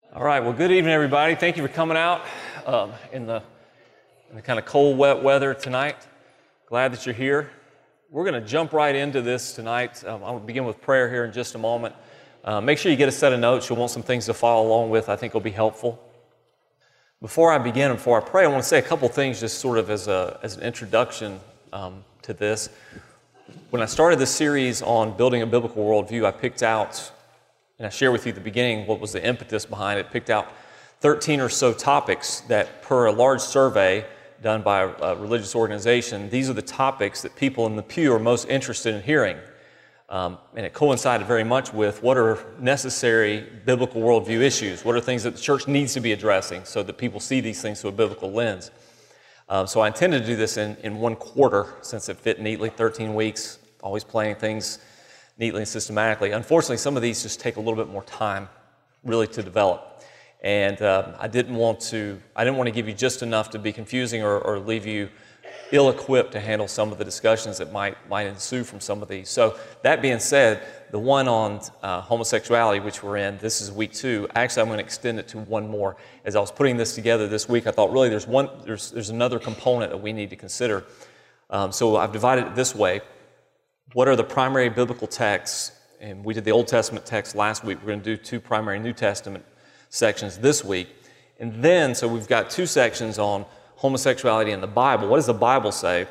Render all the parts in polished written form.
All right, well, good evening, everybody. Thank you for coming out in the kind of cold, wet weather tonight. Glad that you're here. We're going to jump right into this tonight. I'll begin with prayer here in just a moment. Make sure you get a set of notes. You'll want some things to follow along with. I think will be helpful. Before I begin and before I pray, I want to say a couple things just sort of as an introduction to this. When I started this series on building a biblical worldview, I picked out, and I share with you at the beginning what was the impetus behind it, picked out 13 or so topics that, per a large survey done by a religious organization, these are the topics that people in the pew are most interested in hearing. And it coincided very much with what are necessary biblical worldview issues, what are things that the church needs to be addressing so that people see these things through a biblical lens. So I intended to do this in one quarter since it fit neatly, 13 weeks, always playing things neatly and systematically. Unfortunately, some of these just take a little bit more time really to develop. And I didn't want to give you just enough to be confusing or leave you ill-equipped to handle some of the discussions that might ensue from some of these. So that being said, the one on homosexuality, which we're in, this is week 2. Actually, I'm going to extend it to one more. As I was putting this together this week, I thought really there's another component that we need to consider. So I've divided it this way. What are the primary biblical texts? And we did the Old Testament text last week. We're going to do 2 primary New Testament sections this week. And then, so we've got 2 sections on homosexuality in the Bible. What does the Bible say?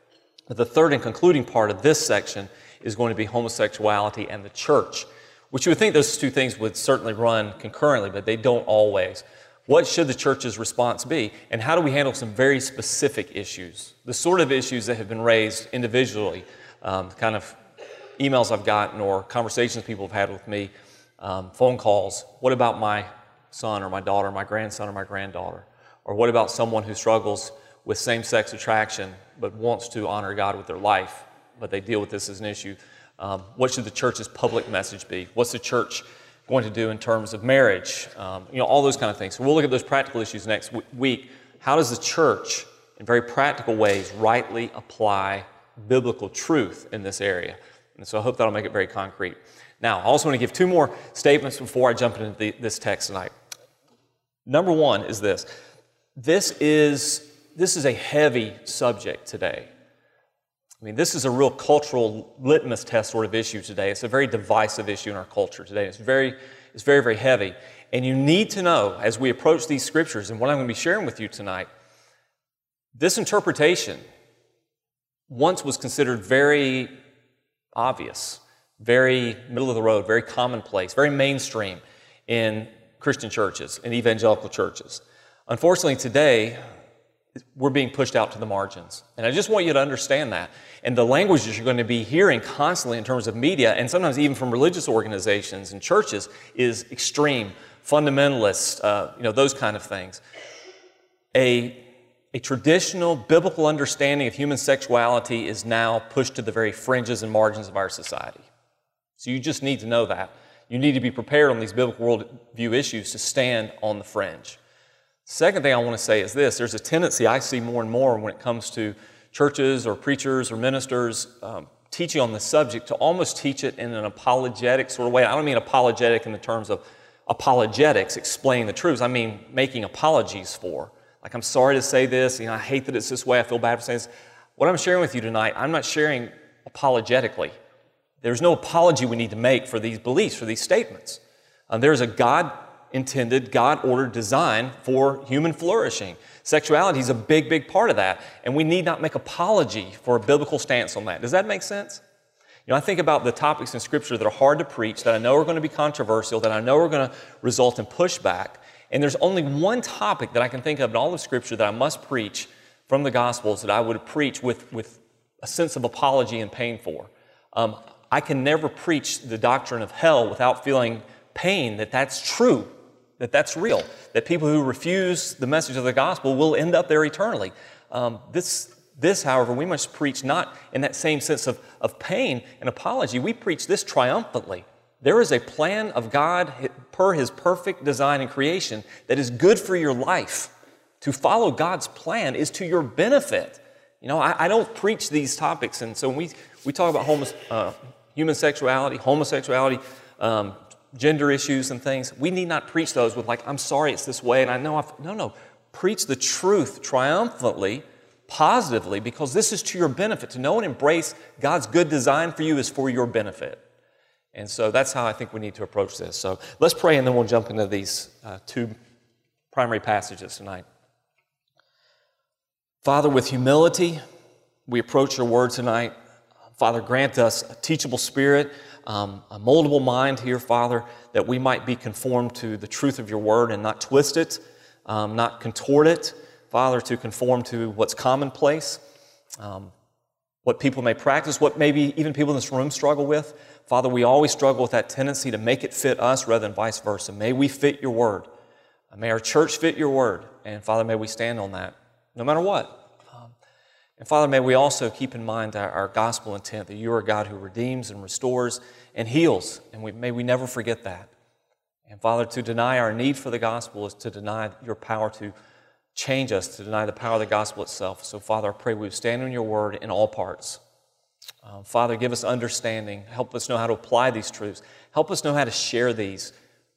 The third and concluding part of this section is going to be homosexuality and the church, which you would think those 2 things would certainly run concurrently, but they don't always. What should the church's response be? And how do we handle some very specific issues? The sort of issues that have been raised individually, kind of emails I've gotten or conversations people have had with me, phone calls. What about my son or my daughter, my grandson or my granddaughter? Or what about someone who struggles with same-sex attraction but wants to honor God with their life, but they deal with this as an issue? What should the church's public message be? What's the church going to do in terms of marriage? All those kind of things. So we'll look at those practical issues next week. How does the church, in very practical ways, rightly apply biblical truth in this area? And so I hope that'll make it very concrete. Now, I also want to give 2 more statements before I jump into this text tonight. Number 1 is this. This is a heavy subject today. I mean, this is a real cultural litmus test sort of issue today. It's a very divisive issue in our culture today. It's very, very heavy. And you need to know, as we approach these scriptures, and what I'm going to be sharing with you tonight, this interpretation once was considered very obvious, very middle of the road, very commonplace, very mainstream in Christian churches and evangelical churches. Unfortunately, today, we're being pushed out to the margins. And I just want you to understand that. And the language that you're going to be hearing constantly in terms of media, and sometimes even from religious organizations and churches, is extreme, fundamentalist, those kind of things. A traditional biblical understanding of human sexuality is now pushed to the very fringes and margins of our society. So you just need to know that. You need to be prepared on these biblical worldview issues to stand on the fringe. Second thing I want to say is this. There's a tendency I see more and more when it comes to churches or preachers or ministers teaching on the subject to almost teach it in an apologetic sort of way. I don't mean apologetic in the terms of apologetics, explaining the truths. I mean making apologies for. Like, I'm sorry to say this, I hate that it's this way, I feel bad for saying this. What I'm sharing with you tonight, I'm not sharing apologetically. There's no apology we need to make for these beliefs, for these statements. There's a God-intended, God-ordered design for human flourishing. Sexuality is a big, big part of that, and we need not make apology for a biblical stance on that. Does that make sense? I think about the topics in Scripture that are hard to preach, that I know are going to be controversial, that I know are going to result in pushback. And there's only one topic that I can think of in all of Scripture that I must preach from the Gospels that I would preach with a sense of apology and pain for. I can never preach the doctrine of hell without feeling pain that that's true, that that's real, that people who refuse the message of the gospel will end up there eternally. This, however, we must preach not in that same sense of pain and apology. We preach this triumphantly. There is a plan of God per His perfect design and creation that is good for your life. To follow God's plan is to your benefit. I don't preach these topics, and so when we talk about human sexuality, homosexuality, gender issues and things, we need not preach those with like, I'm sorry it's this way, and I know no. Preach the truth triumphantly, positively, because this is to your benefit. To know and embrace God's good design for you is for your benefit. And so that's how I think we need to approach this. So let's pray, and then we'll jump into these two primary passages tonight. Father, with humility, we approach your word tonight. Father, grant us a teachable spirit, a moldable mind here, Father, that we might be conformed to the truth of your word and not twist it, not contort it, Father, to conform to what's commonplace, what people may practice, what maybe even people in this room struggle with. Father, we always struggle with that tendency to make it fit us rather than vice versa. May we fit your word. May our church fit your word. And Father, may we stand on that no matter what. And Father, may we also keep in mind our gospel intent, that you are a God who redeems and restores and heals. And may we never forget that. And Father, to deny our need for the gospel is to deny your power to change us, to deny the power of the gospel itself. So Father, I pray we would stand on your word in all parts. Father, give us understanding. Help us know how to apply these truths. Help us know how to share these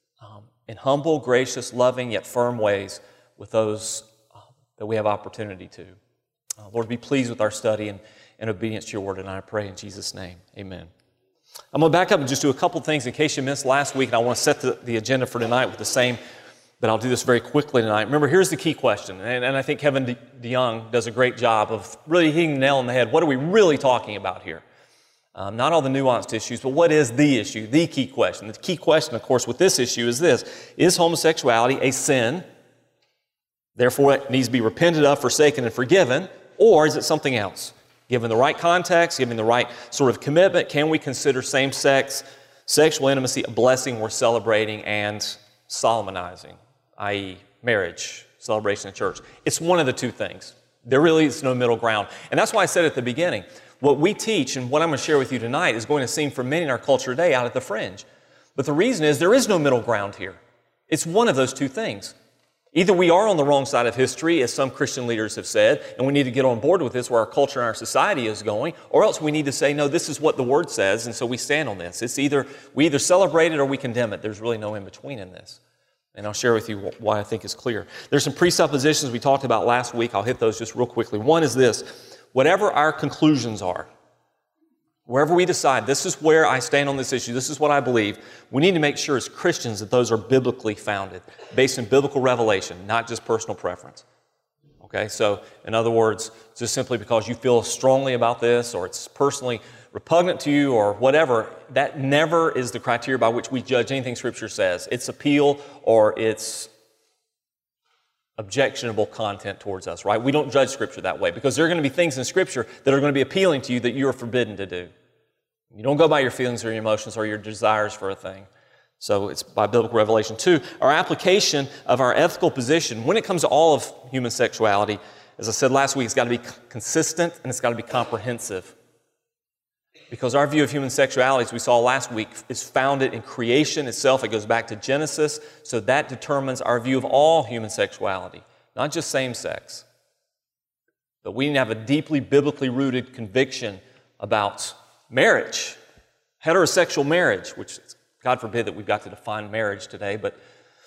in humble, gracious, loving, yet firm ways with those that we have opportunity to. Lord, be pleased with our study and obedience to your word, and I pray in Jesus' name. Amen. I'm going to back up and just do a couple things in case you missed last week, and I want to set the agenda for tonight with the same, but I'll do this very quickly tonight. Remember, here's the key question, and I think Kevin DeYoung does a great job of really hitting the nail on the head. What are we really talking about here? Not all the nuanced issues, but what is the issue, the key question? The key question, of course, with this issue is this: is homosexuality a sin? Therefore, it needs to be repented of, forsaken, and forgiven. Or is it something else? Given the right context, given the right sort of commitment, can we consider same-sex sexual intimacy a blessing worth celebrating and solemnizing, i.e. marriage, celebration in church? It's one of the two things. There really is no middle ground. And that's why I said at the beginning, what we teach and what I'm going to share with you tonight is going to seem for many in our culture today out at the fringe. But the reason is there is no middle ground here. It's one of those two things. Either we are on the wrong side of history, as some Christian leaders have said, and we need to get on board with this where our culture and our society is going, or else we need to say, no, this is what the Word says, and so we stand on this. We either celebrate it or we condemn it. There's really no in-between in this. And I'll share with you why I think is clear. There's some presuppositions we talked about last week. I'll hit those just real quickly. One is this: whatever our conclusions are, wherever we decide, this is where I stand on this issue, this is what I believe, we need to make sure as Christians that those are biblically founded, based in biblical revelation, not just personal preference. Okay, so in other words, just simply because you feel strongly about this, or it's personally repugnant to you, or whatever, that never is the criteria by which we judge anything Scripture says. It's appeal or it's objectionable content towards us, right? We don't judge Scripture that way, because there are going to be things in Scripture that are going to be appealing to you that you are forbidden to do. You don't go by your feelings or your emotions or your desires for a thing. So it's by biblical revelation. 2, our application of our ethical position when it comes to all of human sexuality, as I said last week, it's got to be consistent and it's got to be comprehensive. Because our view of human sexuality, as we saw last week, is founded in creation itself. It goes back to Genesis, so that determines our view of all human sexuality, not just same-sex. But we need to have a deeply biblically rooted conviction about marriage, heterosexual marriage, which God forbid that we've got to define marriage today, but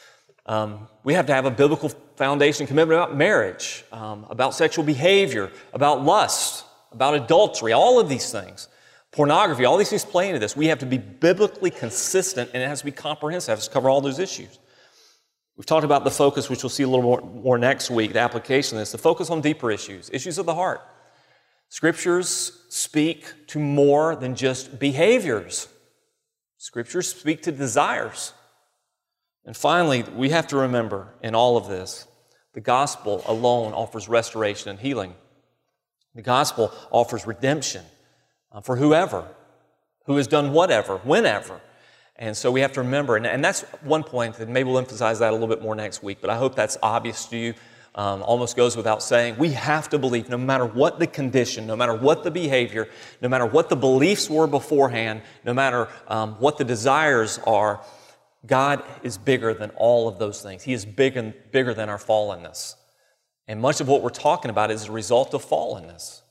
we have to have a biblical foundation commitment about marriage, about sexual behavior, about lust, about adultery, all of these things. Pornography, all these things play into this. We have to be biblically consistent, and it has to be comprehensive. It has to cover all those issues. We've talked about the focus, which we'll see a little more next week, the application of this, the focus on deeper issues of the heart. Scriptures speak to more than just behaviors. Scriptures speak to desires. And finally, we have to remember in all of this, the gospel alone offers restoration and healing. The gospel offers redemption for whoever, who has done whatever, whenever. And so we have to remember, and that's one point, and maybe we'll emphasize that a little bit more next week, but I hope that's obvious to you. Almost goes without saying, we have to believe no matter what the condition, no matter what the behavior, no matter what the beliefs were beforehand, no matter what the desires are, God is bigger than all of those things. He is bigger than our fallenness. And much of what we're talking about is a result of fallenness.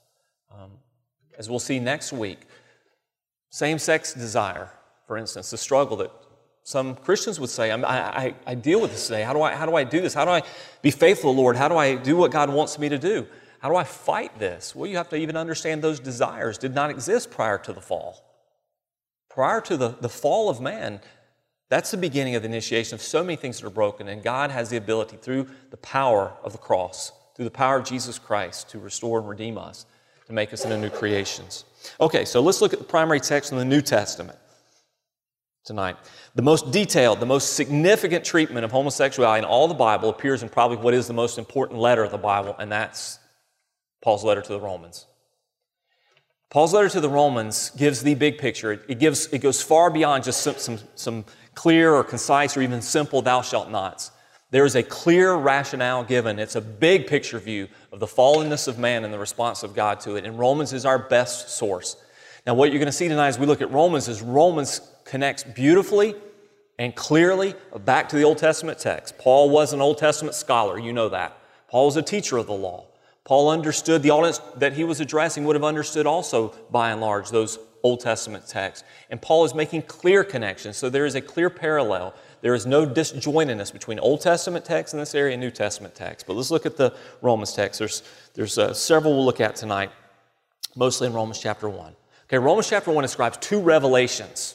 As we'll see next week, same-sex desire, for instance, the struggle that some Christians would say. I deal with this today. How do I do this? How do I be faithful, Lord? How do I do what God wants me to do? How do I fight this? Well, you have to even understand those desires did not exist prior to the fall. Prior to the fall of man, that's the beginning of the initiation of so many things that are broken, and God has the ability through the power of the cross, through the power of Jesus Christ to restore and redeem us, to make us into new creations. Okay, so let's look at the primary text in the New Testament tonight. The most detailed, the most significant treatment of homosexuality in all the Bible appears in probably what is the most important letter of the Bible, and that's Paul's letter to the Romans. Paul's letter to the Romans gives the big picture. It goes far beyond just some clear or concise or even simple thou shalt nots. There is a clear rationale given. It's a big picture view of the fallenness of man and the response of God to it. And Romans is our best source. Now, what you're going to see tonight as we look at Romans is Romans connects beautifully and clearly back to the Old Testament text. Paul was an Old Testament scholar. You know that. Paul was a teacher of the law. Paul understood, the audience that he was addressing would have understood also, by and large, those Old Testament texts. And Paul is making clear connections, so there is a clear parallel. There is no disjointedness between Old Testament text in this area and New Testament text. But let's look at the Romans text. There's several we'll look at tonight, mostly in Romans chapter 1. Okay, Romans chapter 1 describes two revelations.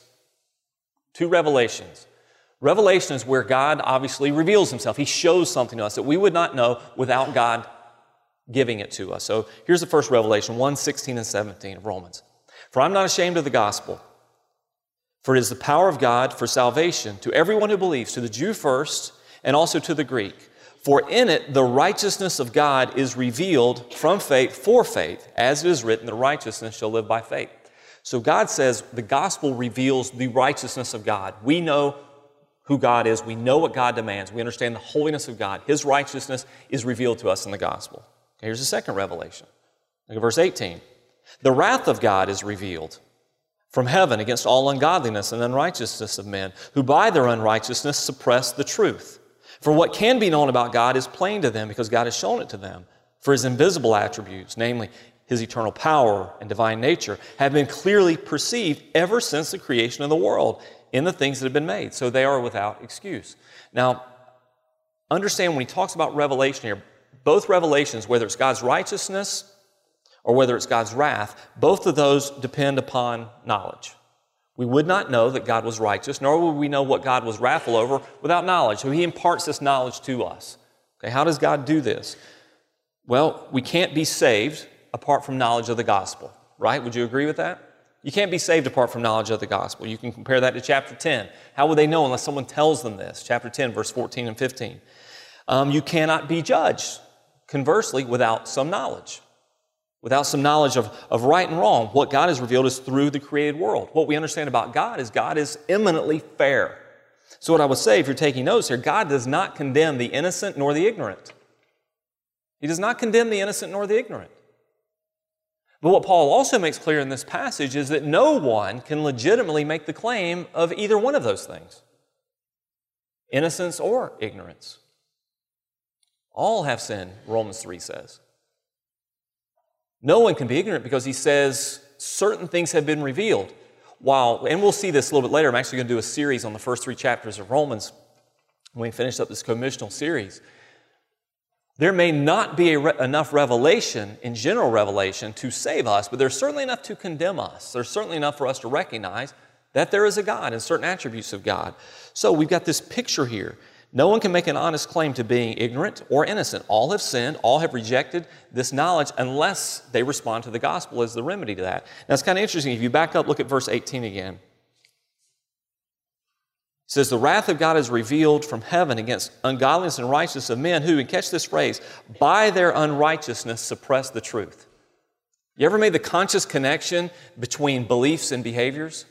Two revelations. Revelation is where God obviously reveals Himself. He shows something to us that we would not know without God giving it to us. So here's the first revelation, 1:16 and 17 of Romans. For I'm not ashamed of the gospel, for it is the power of God for salvation to everyone who believes, to the Jew first and also to the Greek. For in it the righteousness of God is revealed from faith for faith, as it is written, the righteousness shall live by faith. So God says the gospel reveals the righteousness of God. We know who God is. We know what God demands. We understand the holiness of God. His righteousness is revealed to us in the gospel. Okay, here's the second revelation. Look at verse 18. The wrath of God is revealed from heaven against all ungodliness and unrighteousness of men, who by their unrighteousness suppress the truth. For what can be known about God is plain to them, because God has shown it to them. For His invisible attributes, namely His eternal power and divine nature, have been clearly perceived ever since the creation of the world in the things that have been made. So they are without excuse. Now, understand when he talks about revelation here, both revelations, whether it's God's righteousness or whether it's God's wrath, both of those depend upon knowledge. We would not know that God was righteous, nor would we know what God was wrathful over without knowledge. So He imparts this knowledge to us. Okay, how does God do this? Well, we can't be saved apart from knowledge of the gospel, right? Would you agree with that? You can't be saved apart from knowledge of the gospel. You can compare that to chapter 10. How would they know unless someone tells them this? Chapter 10, verse 14 and 15. You cannot be judged, conversely, without some knowledge. Without some knowledge of right and wrong. What God has revealed is through the created world. What we understand about God is eminently fair. So what I would say, if you're taking notes here, God does not condemn the innocent nor the ignorant. He does not condemn the innocent nor the ignorant. But what Paul also makes clear in this passage is that no one can legitimately make the claim of either one of those things. Innocence or ignorance. All have sinned, Romans 3 says. No one can be ignorant because he says certain things have been revealed. And we'll see this a little bit later. I'm actually going to do a series on the first 3 chapters of Romans when we finish up this commissional series. There may not be enough revelation, in general revelation, to save us, but there's certainly enough to condemn us. There's certainly enough for us to recognize that there is a God and certain attributes of God. So we've got this picture here. No one can make an honest claim to being ignorant or innocent. All have sinned, all have rejected this knowledge unless they respond to the gospel as the remedy to that. Now it's kind of interesting. If you back up, look at verse 18 again. It says, the wrath of God is revealed from heaven against ungodliness and righteousness of men who, and catch this phrase, by their unrighteousness suppress the truth. You ever made the conscious connection between beliefs and behaviors?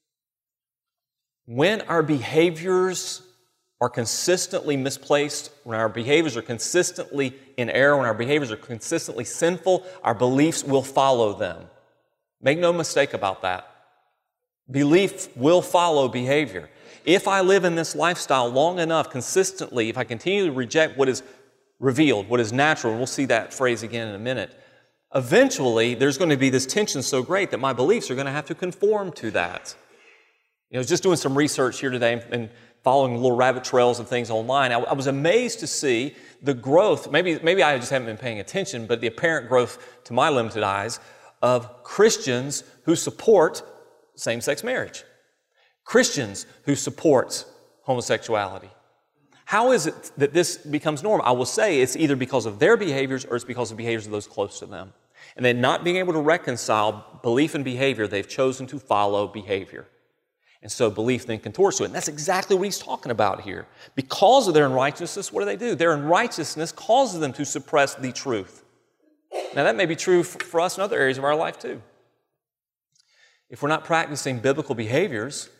When our behaviors are consistently misplaced, when our behaviors are consistently in error, when our behaviors are consistently sinful, our beliefs will follow them. Make no mistake about that. Belief will follow behavior. If I live in this lifestyle long enough, consistently, if I continue to reject what is revealed, what is natural, and we'll see that phrase again in a minute, eventually there's going to be this tension so great that my beliefs are going to have to conform to that. Just doing some research here today and following little rabbit trails and things online, I was amazed to see the growth, maybe I just haven't been paying attention, but the apparent growth to my limited eyes of Christians who support same-sex marriage. Christians who support homosexuality. How is it that this becomes normal? I will say it's either because of their behaviors or it's because of behaviors of those close to them. And then not being able to reconcile belief and behavior, they've chosen to follow behavior. And so belief then contorts to it. And that's exactly what he's talking about here. Because of their unrighteousness, what do? Their unrighteousness causes them to suppress the truth. Now that may be true for us in other areas of our life too. If we're not practicing biblical behaviors,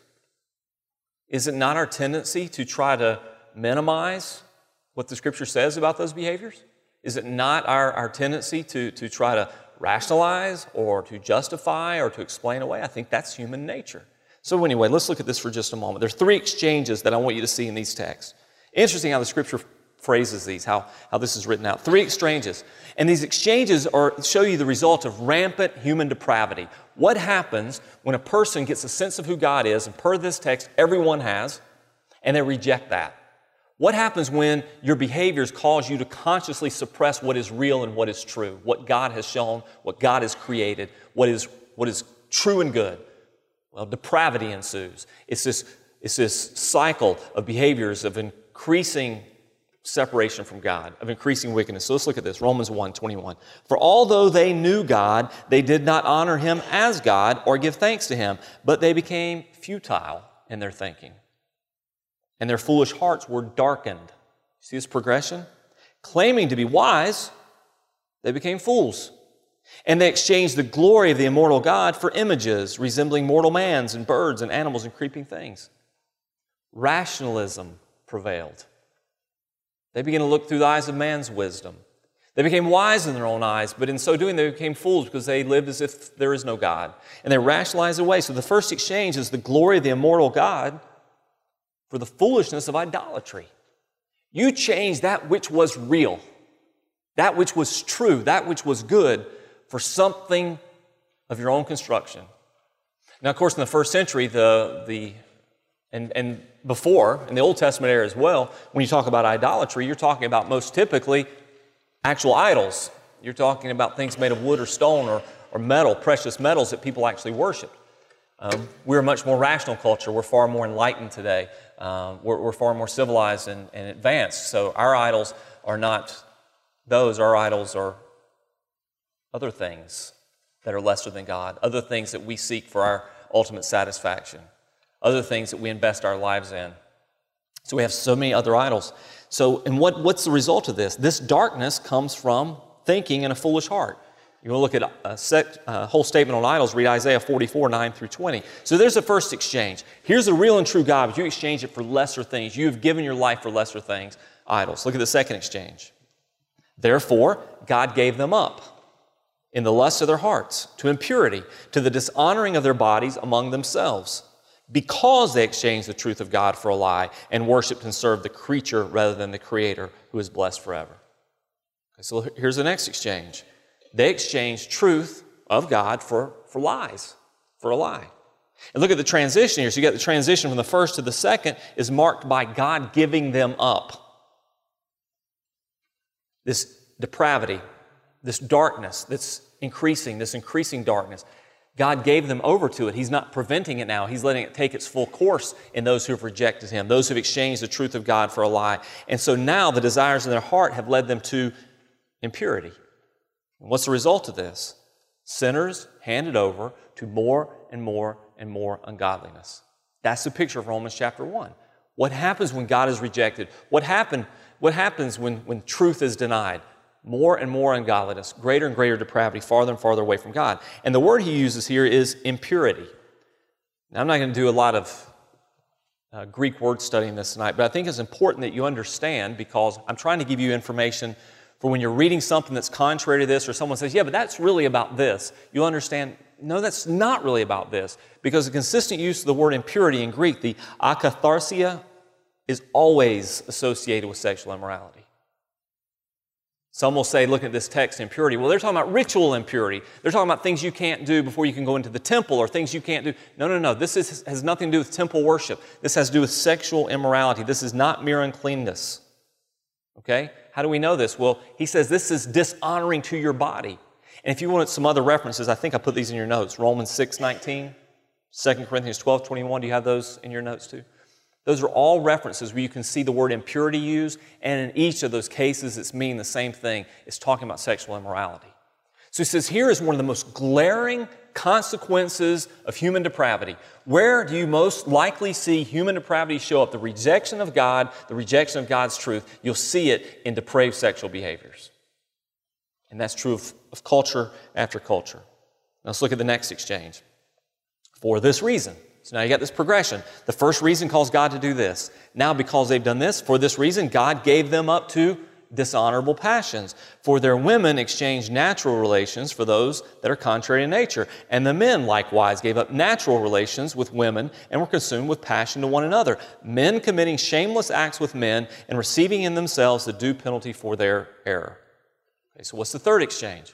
is it not our tendency to try to minimize what the Scripture says about those behaviors? Is it not our tendency to try to rationalize or to justify or to explain away? I think that's human nature. So anyway, let's look at this for just a moment. There's 3 exchanges that I want you to see in these texts. Interesting how the Scripture phrases these, how this is written out. 3 exchanges. And these exchanges show you the result of rampant human depravity. What happens when a person gets a sense of who God is, and per this text, everyone has, and they reject that? What happens when your behaviors cause you to consciously suppress what is real and what is true, what God has shown, what God has created, what is true and good? Well, depravity ensues. It's this cycle of behaviors of increasing separation from God, of increasing wickedness. So let's look at this, Romans 1:21. For although they knew God, they did not honor Him as God or give thanks to Him, but they became futile in their thinking, and their foolish hearts were darkened. See this progression? Claiming to be wise, they became fools. And they exchanged the glory of the immortal God for images resembling mortal mans and birds and animals and creeping things. Rationalism prevailed. They began to look through the eyes of man's wisdom. They became wise in their own eyes, but in so doing they became fools because they lived as if there is no God. And they rationalized away. So the first exchange is the glory of the immortal God for the foolishness of idolatry. You changed that which was real, that which was true, that which was good, for something of your own construction. Now, of course, in the first century, and before, in the Old Testament era as well, when you talk about idolatry, you're talking about most typically actual idols. You're talking about things made of wood or stone or metal, precious metals that people actually worship. We're a much more rational culture. We're far more enlightened today. We're far more civilized and advanced. So our idols are not those. Our idols are other things that are lesser than God, other things that we seek for our ultimate satisfaction, other things that we invest our lives in. So we have so many other idols. So, and what's the result of this? This darkness comes from thinking in a foolish heart. You want to look at a whole statement on idols, read Isaiah 44, 9 through 20. So there's the first exchange. Here's the real and true God, but you exchange it for lesser things. You have given your life for lesser things, idols. Look at the second exchange. Therefore, God gave them up in the lust of their hearts, to impurity, to the dishonoring of their bodies among themselves, because they exchanged the truth of God for a lie and worshiped and served the creature rather than the Creator, who is blessed forever. Okay, so here's the next exchange. They exchanged truth of God for lies, for a lie. And look at the transition here. So you got the transition from the first to the second is marked by God giving them up. This depravity, this darkness that's increasing, this increasing darkness. God gave them over to it. He's not preventing it now. He's letting it take its full course in those who have rejected Him, those who have exchanged the truth of God for a lie. And so now the desires in their heart have led them to impurity. And what's the result of this? Sinners handed over to more and more and more ungodliness. That's the picture of Romans chapter 1. What happens when God is rejected? What happens when truth is denied? More and more ungodliness, greater and greater depravity, farther and farther away from God. And the word he uses here is impurity. Now, I'm not going to do a lot of Greek word studying this tonight, but I think it's important that you understand, because I'm trying to give you information for when you're reading something that's contrary to this, or someone says, yeah, but that's really about this. You'll understand, no, that's not really about this, because the consistent use of the word impurity in Greek, the akatharsia, is always associated with sexual immorality. Some will say, look at this text, impurity. Well, they're talking about ritual impurity. They're talking about things you can't do before you can go into the temple, or things you can't do. No. This has nothing to do with temple worship. This has to do with sexual immorality. This is not mere uncleanness. Okay? How do we know this? Well, he says this is dishonoring to your body. And if you wanted some other references, I think I put these in your notes. Romans 6:19, 2 Corinthians 12:21. Do you have those in your notes too? Those are all references where you can see the word impurity used, and in each of those cases it's meaning the same thing. It's talking about sexual immorality. So he says here is one of the most glaring consequences of human depravity. Where do you most likely see human depravity show up? The rejection of God, the rejection of God's truth. You'll see it in depraved sexual behaviors. And that's true of culture after culture. Now let's look at the next exchange. For this reason. So now you got this progression. The first reason calls God to do this. Now because they've done this, for this reason, God gave them up to dishonorable passions. For their women exchanged natural relations for those that are contrary to nature. And the men likewise gave up natural relations with women and were consumed with passion to one another. Men committing shameless acts with men and receiving in themselves the due penalty for their error. Okay, so what's the third exchange?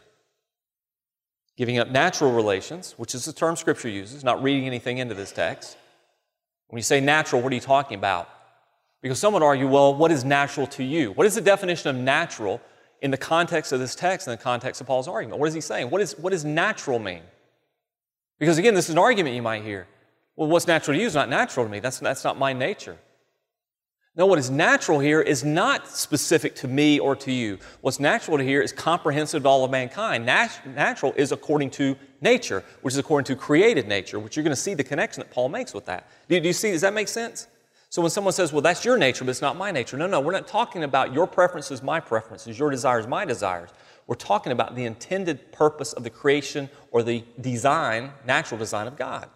Giving up natural relations, which is the term Scripture uses, not reading anything into this text. When you say natural, what are you talking about? Because some would argue, well, what is natural to you? What is the definition of natural in the context of this text, in the context of Paul's argument? What is he saying? What does natural mean? Because again, this is an argument you might hear. Well, what's natural to you is not natural to me. That's not my nature. No, what is natural here is not specific to me or to you. What's natural to here is comprehensive to all of mankind. Natural is according to nature, which is according to created nature, which you're going to see the connection that Paul makes with that. Do you see, does that make sense? So when someone says, well, that's your nature, but it's not my nature. No, we're not talking about your preferences, my preferences, your desires, my desires. We're talking about the intended purpose of the creation or the design, natural design of God.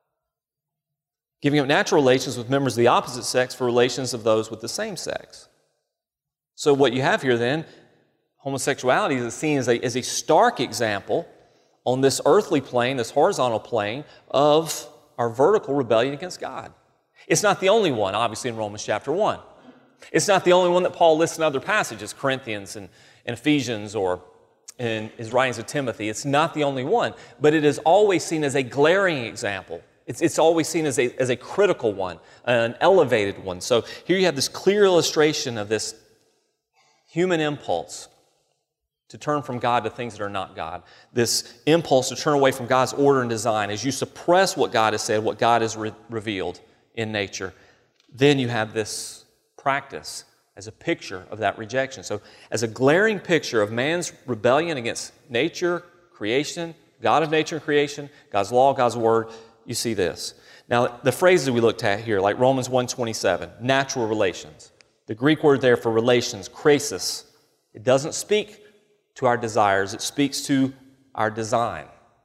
Giving up natural relations with members of the opposite sex for relations of those with the same sex. So what you have here then, homosexuality is seen as a stark example on this earthly plane, this horizontal plane of our vertical rebellion against God. It's not the only one, obviously, in Romans chapter 1. It's not the only one that Paul lists in other passages, Corinthians and Ephesians or in his writings of Timothy. It's not the only one, but it is always seen as a glaring example. It's always seen as a critical one, an elevated one. So here you have this clear illustration of this human impulse to turn from God to things that are not God. This impulse to turn away from God's order and design. As you suppress what God has said, what God has revealed in nature, then you have this practice as a picture of that rejection. So as a glaring picture of man's rebellion against nature, creation, God of nature and creation, God's law, God's word, you see this. Now, the phrases we looked at here, like Romans 1:27, natural relations. The Greek word there for relations, krasis, it doesn't speak to our desires, it speaks to our design.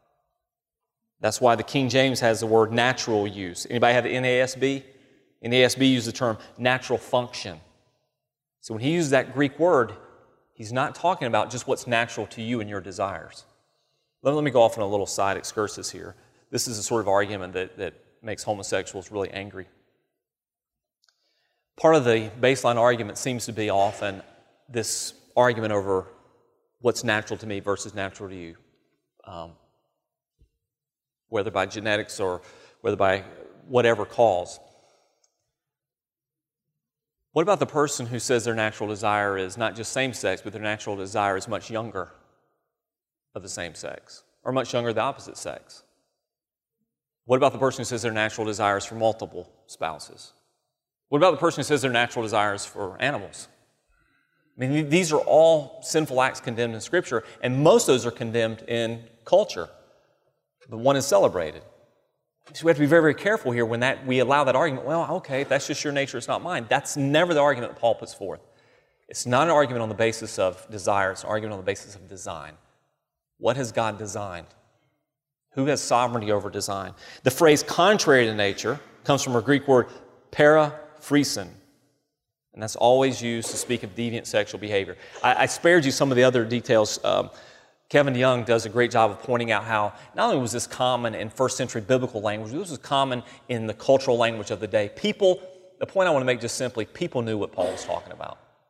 That's why the King James has the word natural use. Anybody have the NASB? NASB uses the term natural function. So when he uses that Greek word, he's not talking about just what's natural to you and your desires. Let me go off on a little side excursus here. This is a sort of argument that makes homosexuals really angry. Part of the baseline argument seems to be often this argument over what's natural to me versus natural to you. Whether by genetics or whether by whatever cause. What about the person who says their natural desire is not just same sex, but their natural desire is much younger of the same sex, or much younger of the opposite sex? What about the person who says their natural desire is for multiple spouses? What about the person who says their natural desire is for animals? I mean, these are all sinful acts condemned in Scripture, and most of those are condemned in culture. But one is celebrated. So we have to be very, very careful here when we allow that argument. Well, okay, if that's just your nature, it's not mine. That's never the argument that Paul puts forth. It's not an argument on the basis of desire. It's an argument on the basis of design. What has God designed? Who has sovereignty over design? The phrase contrary to nature comes from a Greek word paraphresin. And that's always used to speak of deviant sexual behavior. I spared you some of the other details. Kevin DeYoung does a great job of pointing out how not only was this common in first century biblical language, this was common in the cultural language of the day. The point I want to make just simply, people knew what Paul was talking about.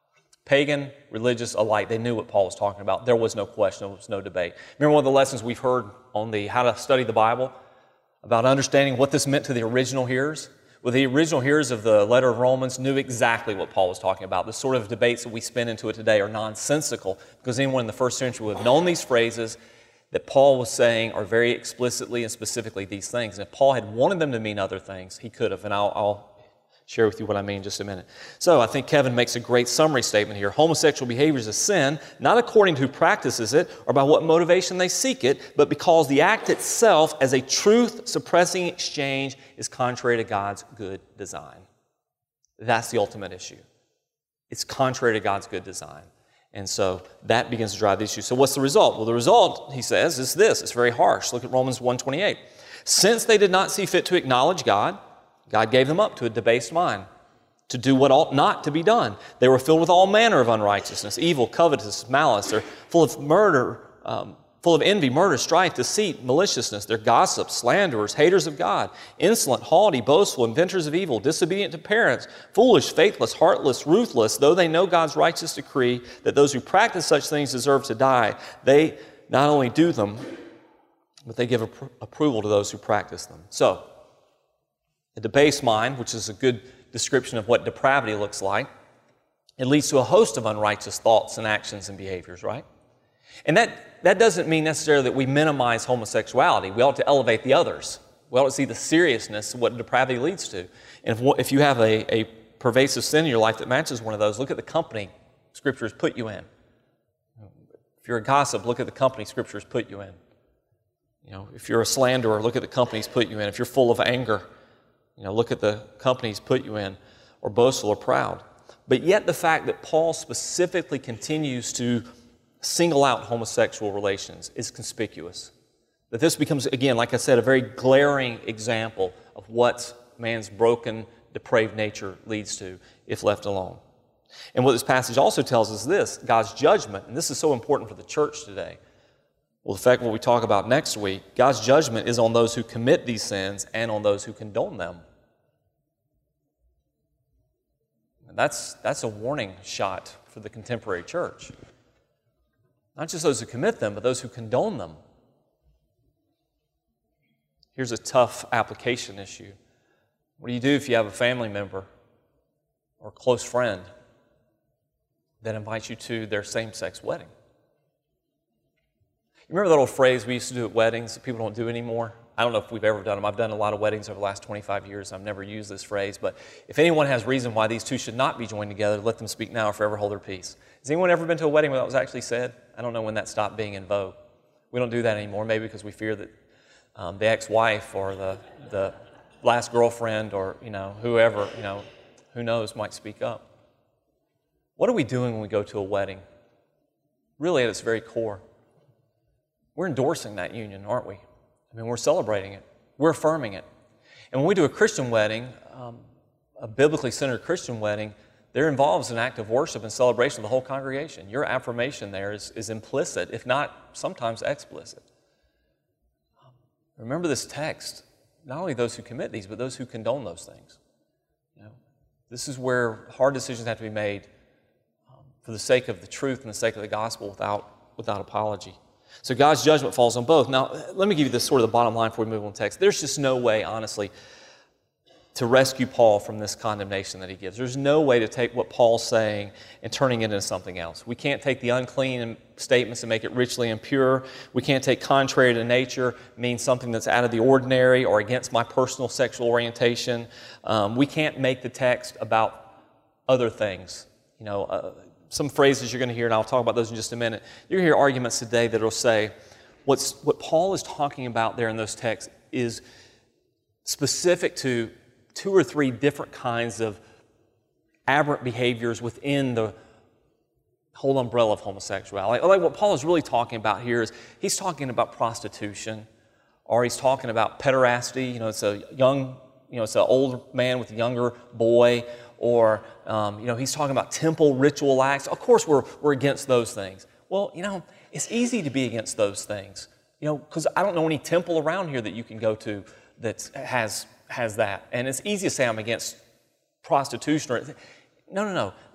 Pagan, religious alike, they knew what Paul was talking about. There was no question, there was no debate. Remember one of the lessons we've heard on the how to study the Bible about understanding what this meant to the original hearers? Well, the original hearers of the letter of Romans knew exactly what Paul was talking about. The sort of debates that we spin into it today are nonsensical because anyone in the first century would have known these phrases that Paul was saying are very explicitly and specifically these things. And if Paul had wanted them to mean other things, he could have. And I'll share with you what I mean in just a minute. So I think Kevin makes a great summary statement here. Homosexual behavior is a sin, not according to who practices it or by what motivation they seek it, but because the act itself as a truth-suppressing exchange is contrary to God's good design. That's the ultimate issue. It's contrary to God's good design. And so that begins to drive the issue. So what's the result? Well, the result, he says, is this. It's very harsh. Look at Romans 1:28. Since they did not see fit to acknowledge God, God gave them up to a debased mind, to do what ought not to be done. They were filled with all manner of unrighteousness, evil, covetousness, malice. They're full of murder, full of envy, murder, strife, deceit, maliciousness. They're gossips, slanderers, haters of God, insolent, haughty, boastful, inventors of evil, disobedient to parents, foolish, faithless, heartless, ruthless. Though they know God's righteous decree that those who practice such things deserve to die, they not only do them, but they give approval to those who practice them. So, a debased mind, which is a good description of what depravity looks like, it leads to a host of unrighteous thoughts and actions and behaviors, right? And that doesn't mean necessarily that we minimize homosexuality. We ought to elevate the others. We ought to see the seriousness of what depravity leads to. And if you have a pervasive sin in your life that matches one of those, look at the company Scripture has put you in. If you're a gossip, look at the company Scripture has put you in. If you're a slanderer, look at the company He's put you in. If you're full of anger, look at the company He's put you in, or boastful or proud. But yet the fact that Paul specifically continues to single out homosexual relations is conspicuous. That this becomes, again, like I said, a very glaring example of what man's broken, depraved nature leads to if left alone. And what this passage also tells us this, God's judgment, and this is so important for the church today. Well, the fact what we talk about next week, God's judgment is on those who commit these sins and on those who condone them. And that's a warning shot for the contemporary church. Not just those who commit them, but those who condone them. Here's a tough application issue. What do you do if you have a family member or a close friend that invites you to their same-sex wedding? You remember that old phrase we used to do at weddings that people don't do anymore? I don't know if we've ever done them. I've done a lot of weddings over the last 25 years. I've never used this phrase, but if anyone has reason why these two should not be joined together, let them speak now or forever hold their peace. Has anyone ever been to a wedding where that was actually said? I don't know when that stopped being in vogue. We don't do that anymore, maybe because we fear that the ex-wife or the last girlfriend or, whoever, who knows, might speak up. What are we doing when we go to a wedding? Really at its very core. We're endorsing that union, aren't we? We're celebrating it. We're affirming it. And when we do a Christian wedding, a biblically centered Christian wedding, there involves an act of worship and celebration of the whole congregation. Your affirmation there is implicit, if not sometimes explicit. Remember this text, not only those who commit these, but those who condone those things. This is where hard decisions have to be made for the sake of the truth and the sake of the gospel without apology. So God's judgment falls on both. Now, let me give you this sort of the bottom line before we move on to text. There's just no way, honestly, to rescue Paul from this condemnation that he gives. There's no way to take what Paul's saying and turning it into something else. We can't take the unclean statements and make it richly impure. We can't take contrary to nature, mean something that's out of the ordinary or against my personal sexual orientation. We can't make the text about other things. Some phrases you're going to hear, and I'll talk about those in just a minute. You're going to hear arguments today that will say what Paul is talking about there in those texts is specific to 2 or 3 different kinds of aberrant behaviors within the whole umbrella of homosexuality. Like what Paul is really talking about here is he's talking about prostitution, or he's talking about pederasty. It's a young, it's an old man with a younger boy. Or, he's talking about temple ritual acts. Of course, we're against those things. Well, it's easy to be against those things, because I don't know any temple around here that you can go to that has that. And it's easy to say I'm against prostitution. No.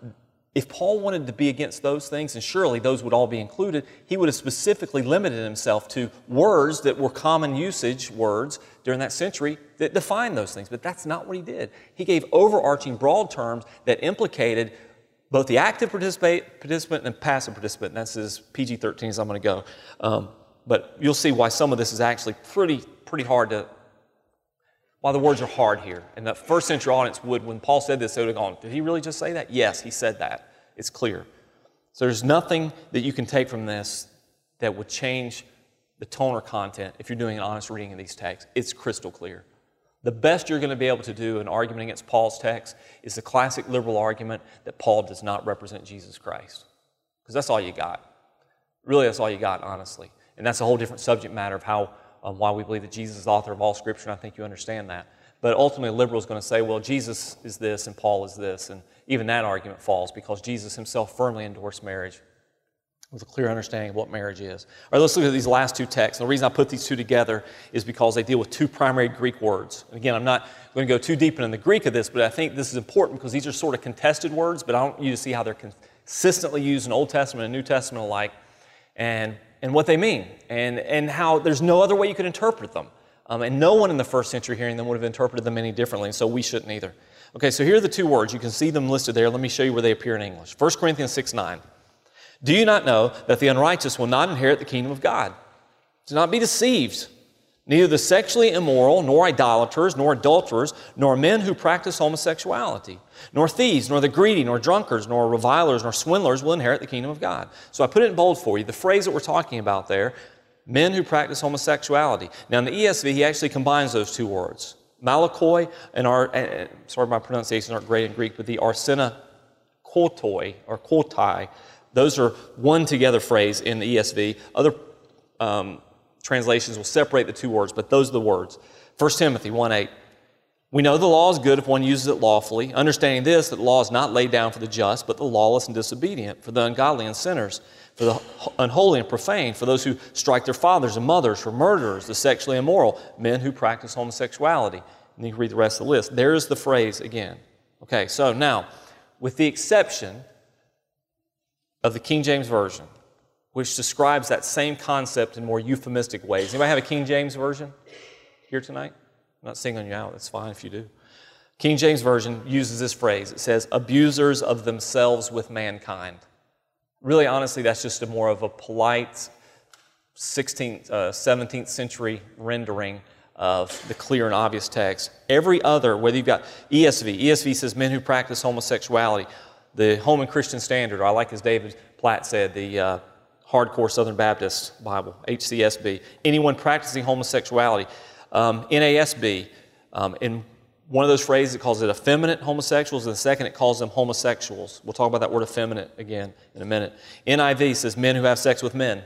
If Paul wanted to be against those things, and surely those would all be included, he would have specifically limited himself to words that were common usage words during that century that defined those things. But that's not what he did. He gave overarching broad terms that implicated both the active participant and passive participant. That's as PG-13 as I'm going to go. But you'll see why some of this is actually pretty hard to, why the words are hard here. And the first century audience would, when Paul said this, they would have gone, did he really just say that? Yes, he said that. It's clear. So there's nothing that you can take from this that would change the tone or content if you're doing an honest reading of these texts. It's crystal clear. The best you're going to be able to do in argument against Paul's text is the classic liberal argument that Paul does not represent Jesus Christ. Because that's all you got. Really, that's all you got, honestly. And that's a whole different subject matter of how why we believe that Jesus is the author of all Scripture, and I think you understand that. But ultimately, a liberal is going to say, well, Jesus is this and Paul is this, and even that argument falls because Jesus himself firmly endorsed marriage with a clear understanding of what marriage is. All right, let's look at these last two texts. And the reason I put these two together is because they deal with two primary Greek words. And again, I'm not going to go too deep into the Greek of this, but I think this is important because these are sort of contested words, but I want you to see how they're consistently used in Old Testament and New Testament alike, and what they mean, and how there's no other way you could interpret them. And no one in the first century hearing them would have interpreted them any differently, and so we shouldn't either. Okay, so here are the two words. You can see them listed there. Let me show you where they appear in English. 1 Corinthians 6:9. Do you not know that the unrighteous will not inherit the kingdom of God? Do not be deceived. Neither the sexually immoral, nor idolaters, nor adulterers, nor men who practice homosexuality, nor thieves, nor the greedy, nor drunkards, nor revilers, nor swindlers will inherit the kingdom of God. So I put it in bold for you. The phrase that we're talking about there, men who practice homosexuality. Now in the ESV, he actually combines those two words. Malakoi and sorry, my pronunciations aren't great in Greek, but the arsena or kotai, those are one together phrase in the ESV. Other translations will separate the two words, but those are the words. 1 Timothy 1:8. We know the law is good if one uses it lawfully, understanding this, that the law is not laid down for the just, but the lawless and disobedient, for the ungodly and sinners, for the unholy and profane, for those who strike their fathers and mothers, for murderers, the sexually immoral, men who practice homosexuality. And you can read the rest of the list. There's the phrase again. Okay, so now, with the exception of the King James Version, which describes that same concept in more euphemistic ways. Anybody have a King James Version here tonight? I'm not singling you out. That's fine if you do. King James Version uses this phrase. It says, abusers of themselves with mankind. Really, honestly, that's just more of a polite 16th, 17th century rendering of the clear and obvious text. Every other, whether you've got ESV says men who practice homosexuality. The Holman Christian Standard, or I like as David Platt said, the Hardcore Southern Baptist Bible, HCSB. Anyone practicing homosexuality. NASB, in one of those phrases, it calls it effeminate homosexuals, and the second it calls them homosexuals. We'll talk about that word effeminate again in a minute. NIV says men who have sex with men.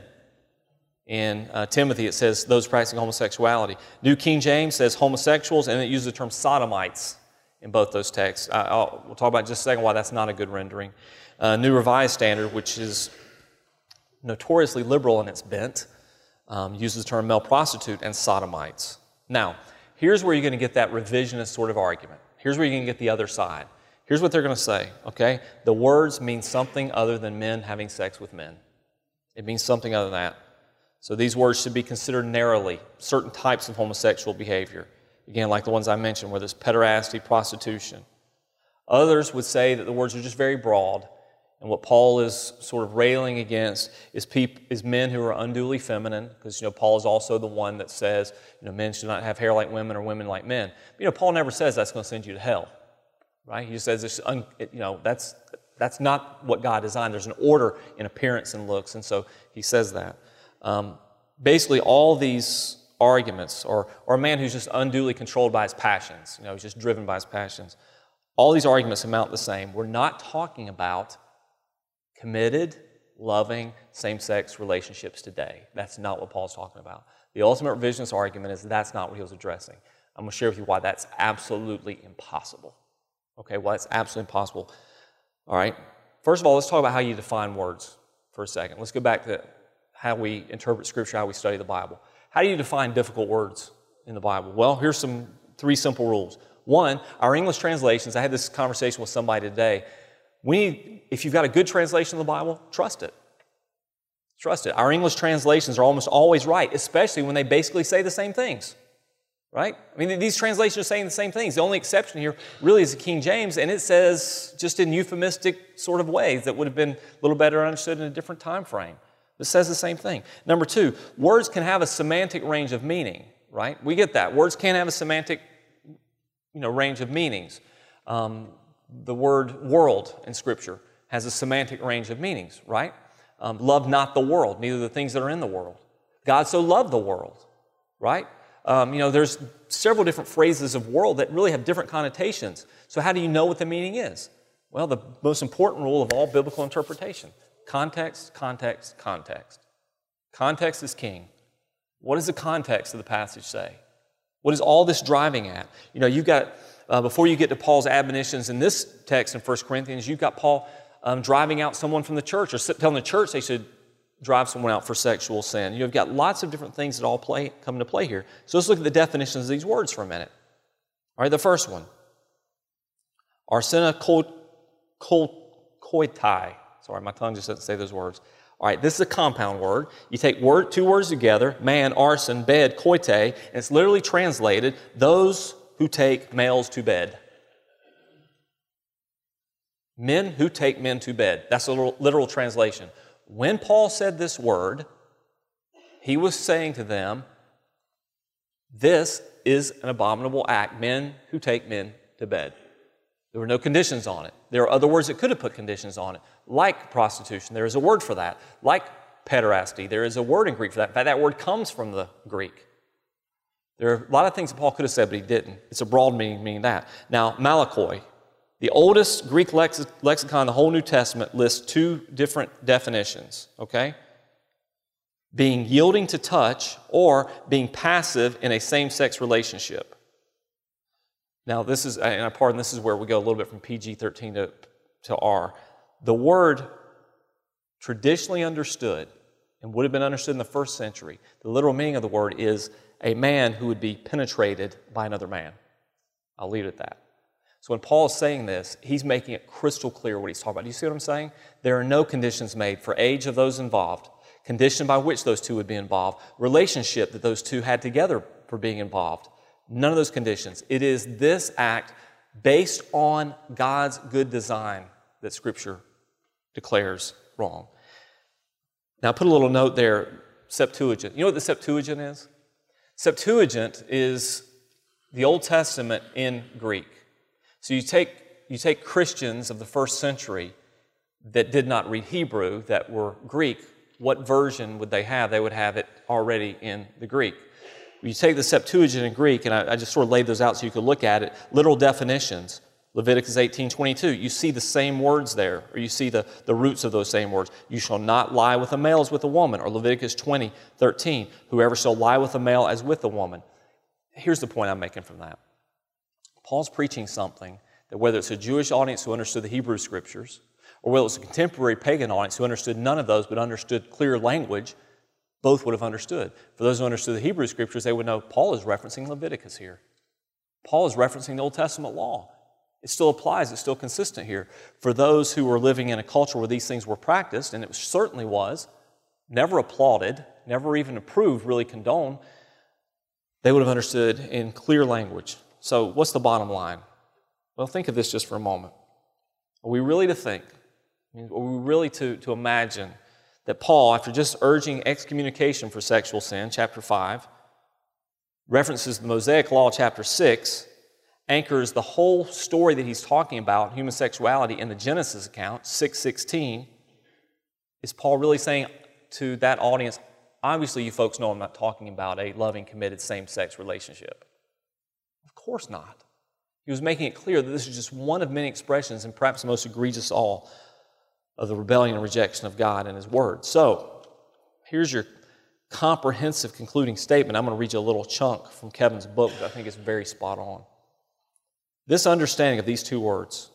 In Timothy, it says those practicing homosexuality. New King James says homosexuals, and it uses the term sodomites in both those texts. We'll talk about in just a second why that's not a good rendering. New Revised Standard, which is notoriously liberal in its bent, uses the term male prostitute and sodomites. Now, here's where you're going to get that revisionist sort of argument. Here's where you're going to get the other side. Here's what they're going to say, okay? The words mean something other than men having sex with men. It means something other than that. So these words should be considered narrowly, certain types of homosexual behavior. Again, like the ones I mentioned, where there's pederasty, prostitution. Others would say that the words are just very broad, and what Paul is sort of railing against is men who are unduly feminine, because Paul is also the one that says men should not have hair like women or women like men. But, Paul never says that's going to send you to hell, right? He just says that's not what God designed. There's an order in appearance and looks, and so he says that. Basically, all these arguments, or a man who's just unduly controlled by his passions, he's just driven by his passions. All these arguments amount the same. We're not talking about committed, loving, same-sex relationships today. That's not what Paul's talking about. The ultimate revisionist argument is that's not what he was addressing. I'm going to share with you why that's absolutely impossible. Okay, why it's absolutely impossible. All right, first of all, let's talk about how you define words for a second. Let's go back to how we interpret Scripture, how we study the Bible. How do you define difficult words in the Bible? Well, here's three simple rules. One, our English translations, I had this conversation with somebody today, If you've got a good translation of the Bible, trust it. Trust it. Our English translations are almost always right, especially when they basically say the same things. Right? I mean, these translations are saying the same things. The only exception here really is the King James, and it says just in euphemistic sort of ways that would have been a little better understood in a different time frame. It says the same thing. Number two, words can have a semantic range of meaning, right? We get that. Words can have a semantic, range of meanings. The word world in Scripture has a semantic range of meanings, right? Love not the world, neither the things that are in the world. God so loved the world, right? There's several different phrases of world that really have different connotations. So how do you know what the meaning is? Well, the most important rule of all biblical interpretation: context, context, context. Context is king. What does the context of the passage say? What is all this driving at? You've got, before you get to Paul's admonitions in this text in 1 Corinthians, you've got Paul driving out someone from the church, or telling the church they should drive someone out for sexual sin. You've got lots of different things that all come into play here. So let's look at the definitions of these words for a minute. All right, the first one. Arsena koitai. Sorry, my tongue just doesn't say those words. All right, this is a compound word. You take two words together, man, arson, bed, koite, and it's literally translated, those who take males to bed. Men who take men to bed. That's a literal translation. When Paul said this word, he was saying to them, this is an abominable act, men who take men to bed. There were no conditions on it. There are other words that could have put conditions on it, like prostitution. There is a word for that. Like pederasty, there is a word in Greek for that. In fact, that word comes from the Greek. There are a lot of things that Paul could have said, but he didn't. It's a broad meaning that. Now, malakoi. The oldest Greek lexicon in the whole New Testament lists two different definitions, okay? Being yielding to touch or being passive in a same-sex relationship. Now, this is where we go a little bit from PG-13 to R. The word traditionally understood and would have been understood in the first century, the literal meaning of the word is a man who would be penetrated by another man. I'll leave it at that. So when Paul is saying this, he's making it crystal clear what he's talking about. Do you see what I'm saying? There are no conditions made for age of those involved, condition by which those two would be involved, relationship that those two had together for being involved. None of those conditions. It is this act based on God's good design that Scripture declares wrong. Now, put a little note there, Septuagint. You know what the Septuagint is? Septuagint is the Old Testament in Greek. So you take Christians of the first century that did not read Hebrew, that were Greek, what version would they have? They would have it already in the Greek. You take the Septuagint in Greek, and I just sort of laid those out so you could look at it, literal definitions. Leviticus 18:22, you see the same words there, or you see the roots of those same words. You shall not lie with a male as with a woman, or Leviticus 20:13, whoever shall lie with a male as with a woman. Here's the point I'm making from that. Paul's preaching something that whether it's a Jewish audience who understood the Hebrew Scriptures, or whether it's a contemporary pagan audience who understood none of those but understood clear language, both would have understood. For those who understood the Hebrew Scriptures, they would know Paul is referencing Leviticus here. Paul is referencing the Old Testament law. It still applies. It's still consistent here. For those who were living in a culture where these things were practiced, and it certainly was, never applauded, never even approved, really condoned, they would have understood in clear language. So what's the bottom line? Well, think of this just for a moment. Are we really to think, are we really to imagine that Paul, after just urging excommunication for sexual sin, chapter 5, references the Mosaic Law, chapter 6, anchors the whole story that he's talking about, human sexuality, in the Genesis account, 6:16, is Paul really saying to that audience, obviously you folks know I'm not talking about a loving, committed, same-sex relationship. Of course not. He was making it clear that this is just one of many expressions, and perhaps the most egregious of all, of the rebellion and rejection of God and His Word. So, here's your comprehensive concluding statement. I'm going to read you a little chunk from Kevin's book that I think is very spot on. This understanding of these two words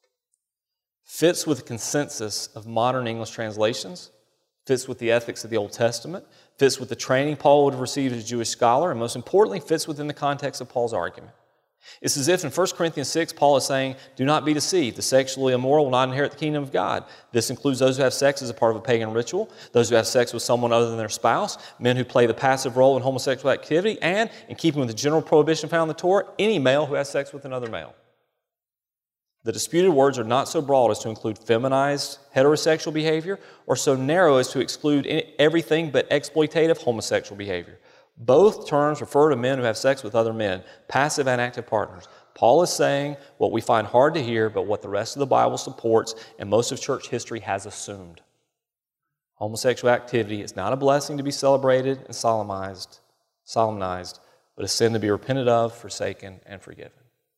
fits with the consensus of modern English translations, fits with the ethics of the Old Testament, fits with the training Paul would have received as a Jewish scholar, and most importantly, fits within the context of Paul's argument. It's as if in 1 Corinthians 6, Paul is saying, do not be deceived. The sexually immoral will not inherit the kingdom of God. This includes those who have sex as a part of a pagan ritual, those who have sex with someone other than their spouse, men who play the passive role in homosexual activity, and, in keeping with the general prohibition found in the Torah, any male who has sex with another male. The disputed words are not so broad as to include feminized heterosexual behavior or so narrow as to exclude everything but exploitative homosexual behavior. Both terms refer to men who have sex with other men, passive and active partners. Paul is saying what we find hard to hear, but what the rest of the Bible supports and most of church history has assumed. Homosexual activity is not a blessing to be celebrated and solemnized, but a sin to be repented of, forsaken, and forgiven.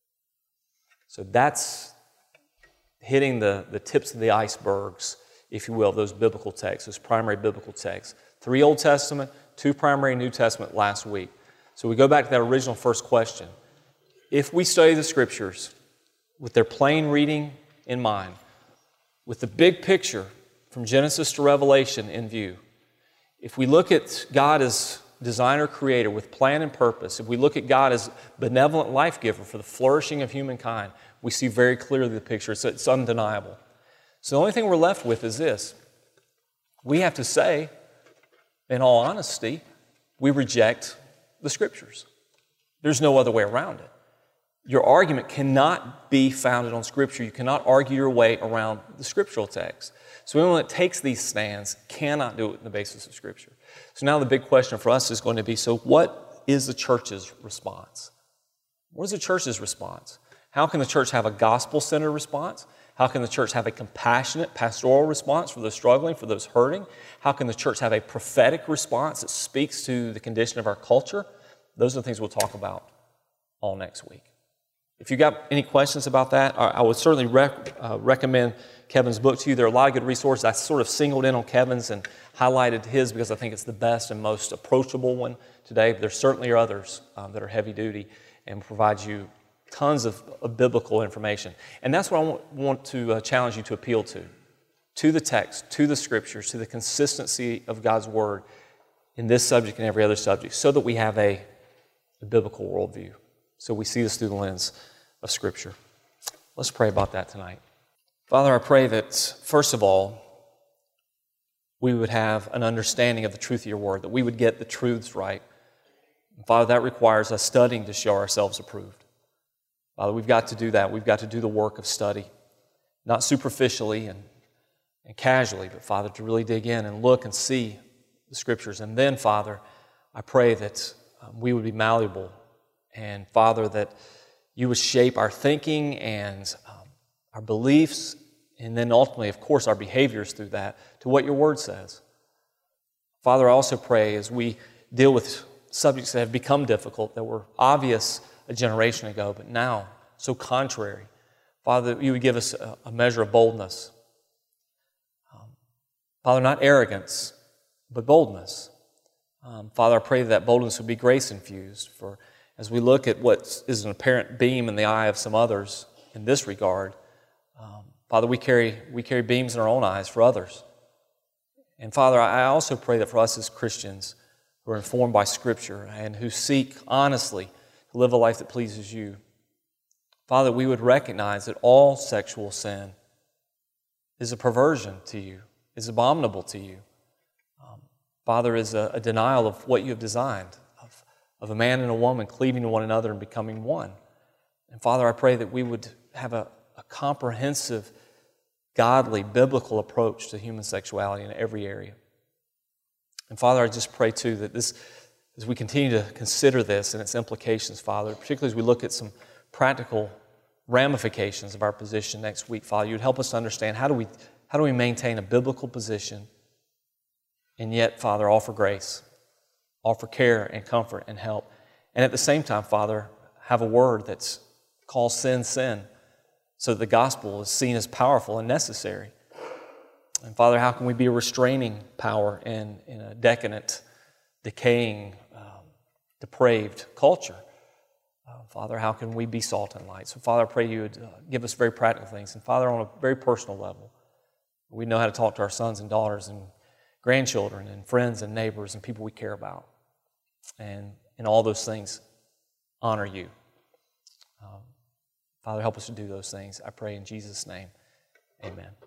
So that's hitting the tips of the icebergs, if you will, those biblical texts, those primary biblical texts. 3 Old Testament, 2 primary New Testament last week. So we go back to that original first question. If we study the Scriptures with their plain reading in mind, with the big picture from Genesis to Revelation in view, if we look at God as designer, creator with plan and purpose, if we look at God as benevolent life giver for the flourishing of humankind, we see very clearly the picture. It's undeniable. So the only thing we're left with is this. We have to say, in all honesty, we reject the Scriptures. There's no other way around it. Your argument cannot be founded on Scripture. You cannot argue your way around the scriptural text. So anyone that takes these stands cannot do it on the basis of Scripture. So now the big question for us is going to be, so what is the church's response? What is the church's response? How can the church have a gospel-centered response? How can the church have a compassionate pastoral response for those struggling, for those hurting? How can the church have a prophetic response that speaks to the condition of our culture? Those are the things we'll talk about all next week. If you got any questions about that, I would certainly recommend Kevin's book to you. There are a lot of good resources. I sort of singled in on Kevin's and highlighted his because I think it's the best and most approachable one today. But there certainly are others that are heavy duty and provide you tons of biblical information. And that's what I want to challenge you to appeal to the text, to the Scriptures, to the consistency of God's Word in this subject and every other subject, so that we have a biblical worldview. So we see this through the lens of Scripture. Let's pray about that tonight. Father, I pray that, first of all, we would have an understanding of the truth of your Word, that we would get the truths right. And Father, that requires us studying to show ourselves approved. Father, we've got to do that. We've got to do the work of study, not superficially and casually, but, Father, to really dig in and look and see the Scriptures. And then, Father, I pray that we would be malleable, and, Father, that you would shape our thinking and our beliefs, and then ultimately, of course, our behaviors through that to what your Word says. Father, I also pray as we deal with subjects that have become difficult, that were obvious a generation ago, but now so contrary. Father, that you would give us a measure of boldness. Father, not arrogance, but boldness. Father, I pray that boldness would be grace-infused, for as we look at what is an apparent beam in the eye of some others in this regard, Father, we carry beams in our own eyes for others. And Father, I also pray that for us as Christians who are informed by Scripture and who seek honestly to live a life that pleases you, Father, we would recognize that all sexual sin is a perversion to you, is abominable to you. Father, is a denial of what you have designed, of a man and a woman cleaving to one another and becoming one. And Father, I pray that we would have a comprehensive, godly, biblical approach to human sexuality in every area. And Father, I just pray too that this, as we continue to consider this and its implications, Father, particularly as we look at some practical ramifications of our position next week, Father, you would help us to understand how do we maintain a biblical position and yet, Father, offer grace, offer care and comfort and help. And at the same time, Father, have a word that's calls sin, sin, so that the gospel is seen as powerful and necessary. And Father, how can we be a restraining power in a decadent, decaying, depraved culture? Father, how can we be salt and light? So Father, I pray you would give us very practical things. And Father, on a very personal level, we know how to talk to our sons and daughters and grandchildren and friends and neighbors and people we care about. And in all those things, honor you. Father, help us to do those things. I pray in Jesus' name. Amen.